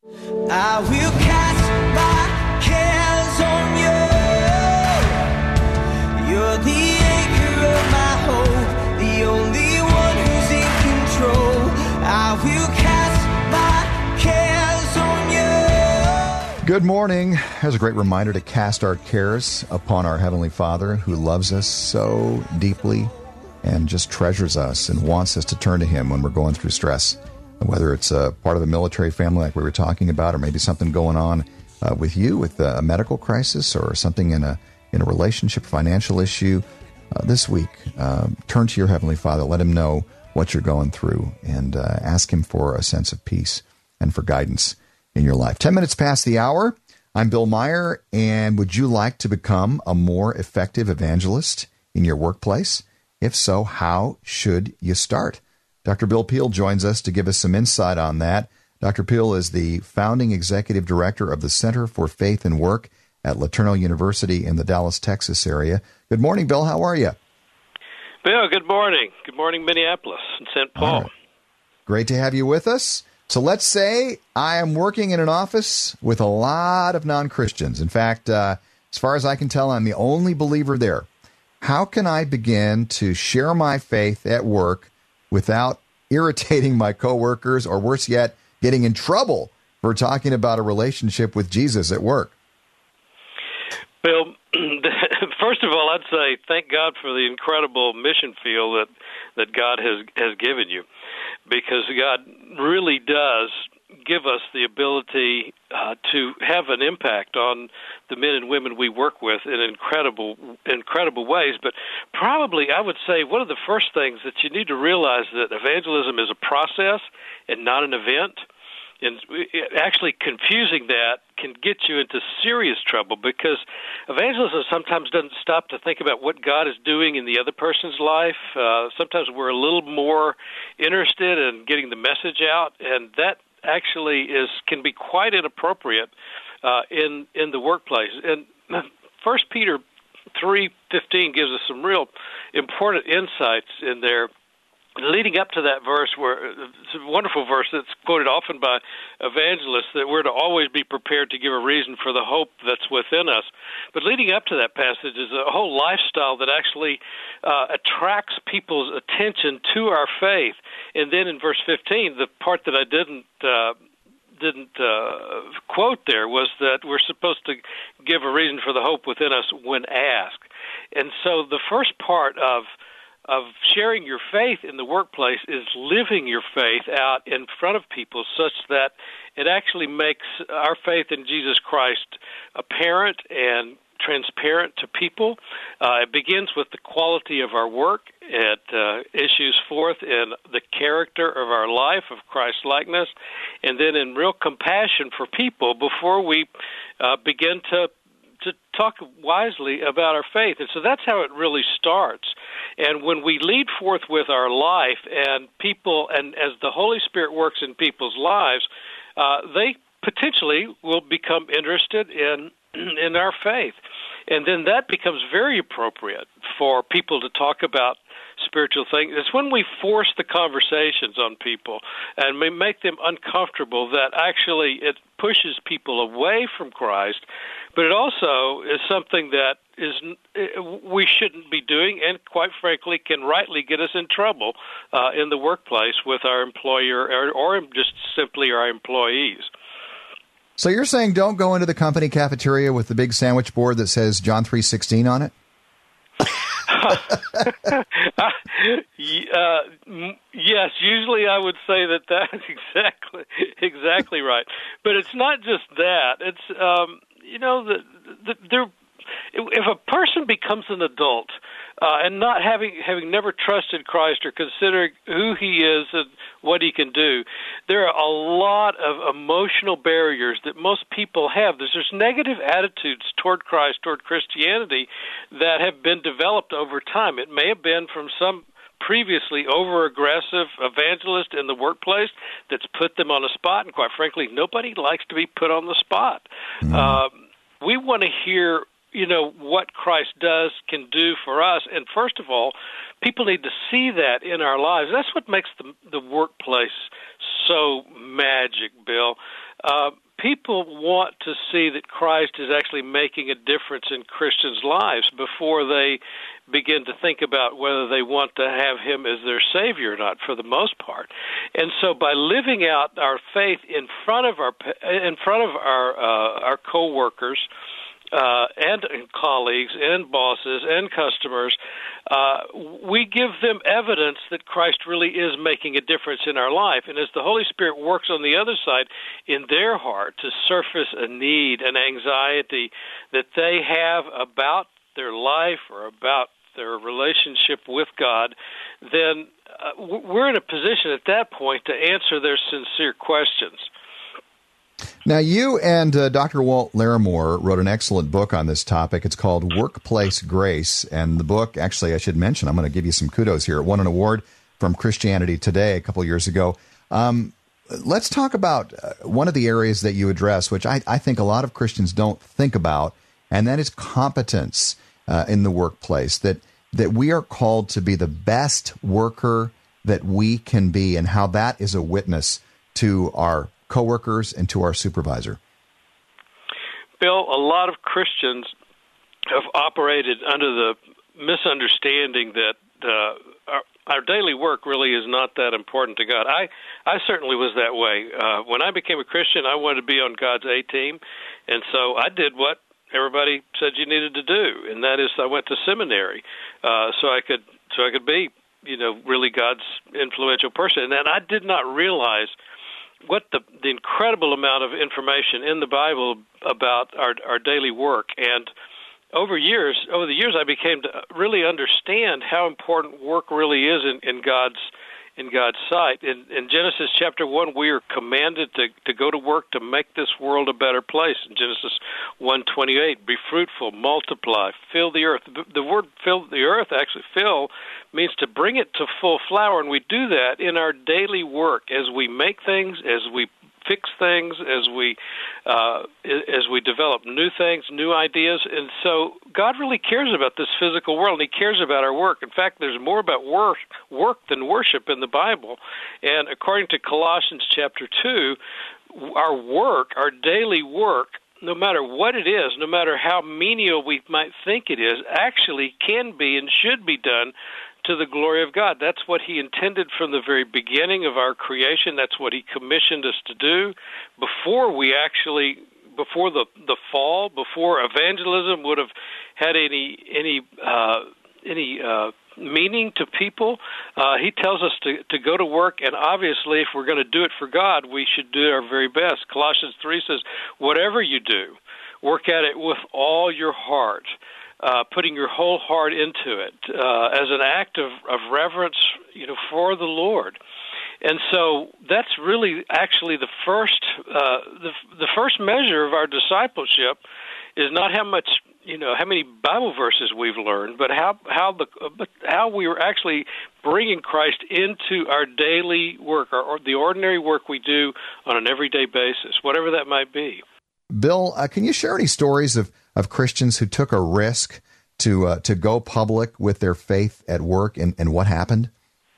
I will cast my cares on you. You're the anchor of my hope, the only one who's in control. I will cast my cares on you. Good morning. There's a great reminder to cast our cares upon our Heavenly Father, who loves us so deeply and just treasures us and wants us to turn to Him when we're going through stress. Whether it's a part of a military family like we were talking about, or maybe something going on with you, with a medical crisis, or something in a relationship, financial issue, this week, turn to your Heavenly Father. Let Him know what you're going through, and ask Him for a sense of peace and for guidance in your life. 10 minutes past the hour. I'm Bill Meyer, and would you like to become a more effective evangelist in your workplace? If so, how should you start? Dr. Bill Peel joins us to give us some insight on that. Dr. Peel is the founding executive director of the Center for Faith and Work at LeTourneau University in the Dallas, Texas area. Good morning, Bill. How are you? Bill, good morning. Good morning, Minneapolis and St. Paul. Right. Great to have you with us. So let's say I am working in an office with a lot of non-Christians. In fact, as far as I can tell, I'm the only believer there. How can I begin to share my faith at work without irritating my coworkers, or worse yet, getting in trouble for talking about a relationship with Jesus at work? Bill, first of all, I'd say thank God for the incredible mission field that God has given you, because God really does give us the ability to have an impact on the men and women we work with in incredible ways. But probably I would say one of the first things that you need to realize that evangelism is a process and not an event. And actually confusing that can get you into serious trouble, because evangelism sometimes doesn't stop to think about what God is doing in the other person's life. Sometimes we're a little more interested in getting the message out, and that actually can be quite inappropriate in the workplace. And 1 Peter 3:15 gives us some real important insights in there. Leading up to that verse, where it's a wonderful verse that's quoted often by evangelists, that we're to always be prepared to give a reason for the hope that's within us. But leading up to that passage is a whole lifestyle that actually attracts people's attention to our faith. And then in verse 15, the part that I didn't quote there was that we're supposed to give a reason for the hope within us when asked. And so the first part of sharing your faith in the workplace is living your faith out in front of people, such that it actually makes our faith in Jesus Christ apparent and transparent to people. It begins with the quality of our work. It issues forth in the character of our life of Christ-likeness, and then in real compassion for people before we begin to talk wisely about our faith. And so that's how it really starts. And when we lead forth with our life and people, and as the Holy Spirit works in people's lives, they potentially will become interested in our faith. And then that becomes very appropriate for people to talk about spiritual things. It's when we force the conversations on people and we make them uncomfortable that actually it pushes people away from Christ. But it also is something that we shouldn't be doing, and quite frankly can rightly get us in trouble in the workplace with our employer or just simply our employees. So you're saying don't go into the company cafeteria with the big sandwich board that says John 3:16 on it? Yes, usually I would say that's exactly right. But it's not just that. It's if a person becomes an adult and not having never trusted Christ or considering who He is and what He can do, there are a lot of emotional barriers that most people have. There's negative attitudes toward Christ, toward Christianity, that have been developed over time. It may have been from some previously over-aggressive evangelist in the workplace that's put them on the spot, and quite frankly, nobody likes to be put on the spot. We want to hear what Christ can do for us. And first of all, people need to see that in our lives. That's what makes the workplace so magic, Bill. people want to see that Christ is actually making a difference in Christians' lives before they begin to think about whether they want to have him as their Savior or not, for the most part. And so by living out our faith in front of our coworkers, and colleagues and bosses and customers, we give them evidence that Christ really is making a difference in our life. And as the Holy Spirit works on the other side in their heart to surface a need, an anxiety that they have about their life or about their relationship with God, then we're in a position at that point to answer their sincere questions. Now, you and Dr. Walt Larimore wrote an excellent book on this topic. It's called Workplace Grace. And the book, actually, I should mention, I'm going to give you some kudos here. It won an award from Christianity Today a couple of years ago. Let's talk about one of the areas that you address, which I think a lot of Christians don't think about, and that is competence in the workplace, that we are called to be the best worker that we can be, and how that is a witness to our coworkers and to our supervisor. Bill, a lot of Christians have operated under the misunderstanding that our daily work really is not that important to God. I certainly was that way. When I became a Christian, I wanted to be on God's A team, and so I did what everybody said you needed to do, and that is I went to seminary so I could be, really God's influential person. And then I did not realize what the incredible amount of information in the Bible about our daily work. And over the years, I became to really understand how important work really is in God's sight. In Genesis chapter 1, we are commanded to go to work to make this world a better place. In Genesis 1:28, be fruitful, multiply, fill the earth. The word fill the earth, actually fill, means to bring it to full flower, and we do that in our daily work as we make things, as we fix things, as we develop new things, new ideas. And so God really cares about this physical world, and he cares about our work. In fact, there's more about work than worship in the Bible. And according to Colossians chapter 2, our work, our daily work, no matter what it is, no matter how menial we might think it is, actually can be and should be done to the glory of God. That's what he intended from the very beginning of our creation. That's what he commissioned us to do before the fall, before evangelism would have had any meaning to people. He tells us to go to work, and obviously if we're going to do it for God, we should do our very best. Colossians 3 says, whatever you do, work at it with all your heart, putting your whole heart into it as an act of reverence, for the Lord. And so that's really actually the first measure of our discipleship is not how many Bible verses we've learned, but how we are actually bringing Christ into our daily work, or the ordinary work we do on an everyday basis, whatever that might be. Bill, can you share any stories of Christians who took a risk to go public with their faith at work, and what happened?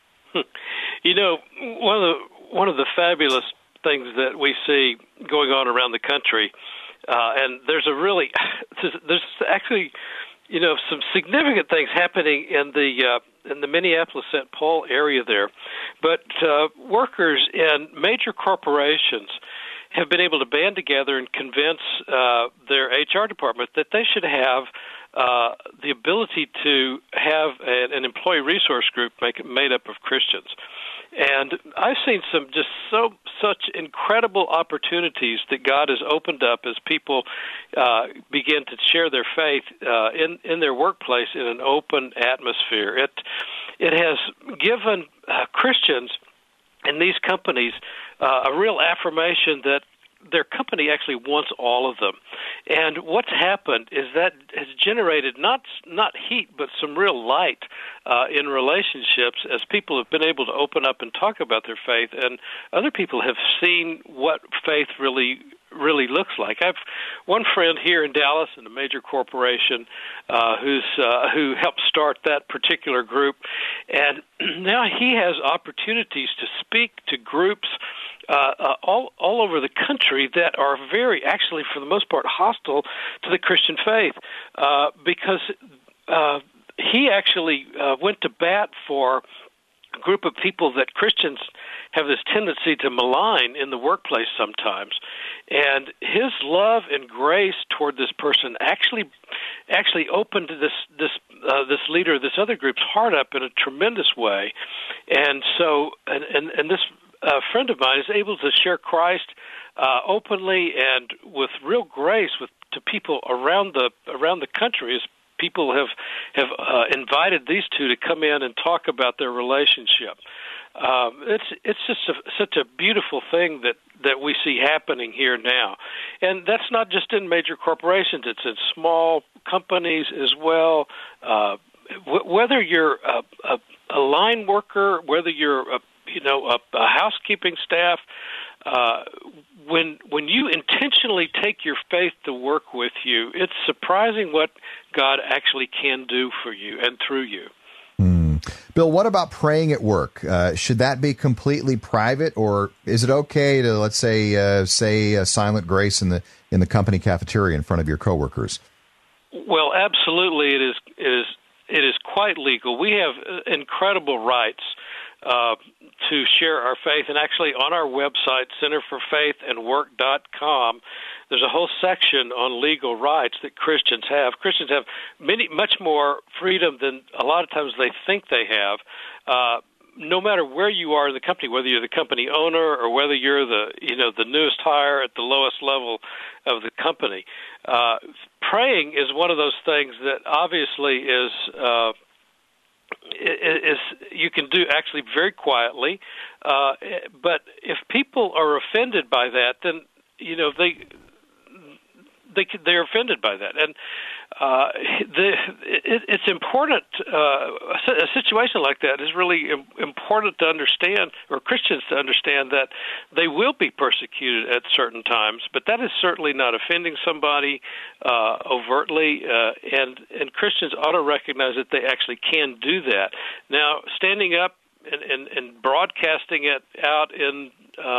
One of the fabulous things that we see going on around the country, and there's actually some significant things happening in the Minneapolis-St. Paul area there, but workers in major corporations have been able to band together and convince their HR department that they should have the ability to have an employee resource group made up of Christians. And I've seen such incredible opportunities that God has opened up as people begin to share their faith in their workplace in an open atmosphere. It has given Christians in these companies a real affirmation that their company actually wants all of them. And what's happened is that has generated not heat, but some real light in relationships as people have been able to open up and talk about their faith, and other people have seen what faith really looks like. I've one friend here in Dallas in a major corporation who helped start that particular group, and now he has opportunities to speak to groups all over the country that are very, actually, for the most part, hostile to the Christian faith, because he actually went to bat for a group of people that Christians have this tendency to malign in the workplace sometimes. And his love and grace toward this person actually opened this leader, this other group's heart up in a tremendous way. And so, and this friend of mine is able to share Christ openly and with real grace to people around the country, as people have invited these two to come in and talk about their relationship. It's just such a beautiful thing that we see happening here now. And that's not just in major corporations, it's in small companies as well. Whether you're a line worker, whether you're a housekeeping staff, when you intentionally take your faith to work with you, it's surprising what God actually can do for you and through you. Bill, what about praying at work? Should that be completely private, or is it okay to, let's say a silent grace in the company cafeteria in front of your coworkers? Well, absolutely, it is quite legal. We have incredible rights to share our faith, and actually on our website, centerforfaithandwork.com, there's a whole section on legal rights that Christians have. Christians have much more freedom than a lot of times they think they have. No matter where you are in the company, whether you're the company owner or whether you're the newest hire at the lowest level of the company, praying is one of those things that obviously is you can do actually very quietly, but if people are offended by that, then they're offended by that, and it's important. A situation like that is really important to understand, or Christians to understand, that they will be persecuted at certain times, but that is certainly not offending somebody overtly, and Christians ought to recognize that they actually can do that. Now, standing up and broadcasting it out in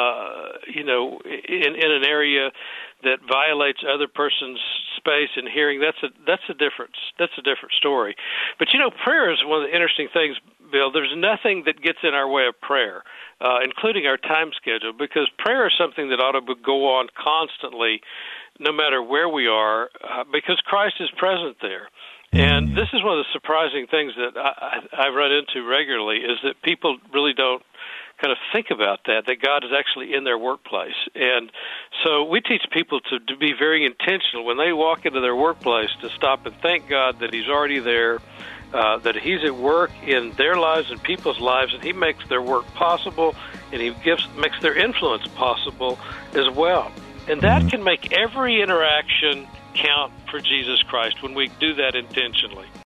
in an area that violates other person's space and hearing, that's a different story. But prayer is one of the interesting things, Bill. There's nothing that gets in our way of prayer, including our time schedule, because prayer is something that ought to go on constantly, no matter where we are, because Christ is present there. And this is one of the surprising things that I run into regularly, is that people really don't kind of think about that God is actually in their workplace. And so we teach people to be very intentional when they walk into their workplace, to stop and thank God that He's already there, that He's at work in their lives and people's lives, and He makes their work possible, and He makes their influence possible as well. And that can make every interaction count for Jesus Christ when we do that intentionally.